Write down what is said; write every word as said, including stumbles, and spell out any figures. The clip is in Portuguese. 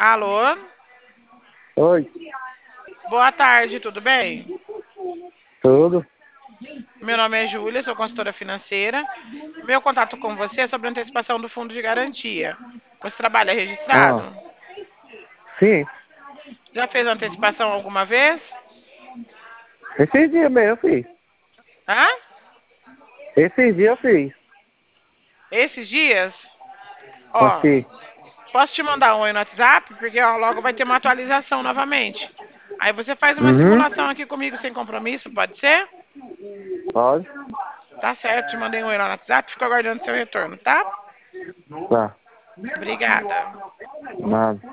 Alô? Oi, Boa tarde, tudo bem? tudo? Meu nome é Júlia, sou consultora financeira. Meu contato com você é sobre a antecipação do fundo de garantia. Você trabalha Ah, registrado? sim. Já fez antecipação alguma vez? Esses dias mesmo eu fiz. Hã? Esses dias eu fiz. Esses dias? Ó, Assim. posso te mandar um oi no WhatsApp? Porque ó, logo vai ter uma atualização novamente. Aí você faz uma Uhum. simulação aqui comigo sem compromisso, pode ser? Pode? Tá certo, te mandei um oi lá no WhatsApp, fico aguardando seu retorno, tá? Tá. Obrigada. Nada.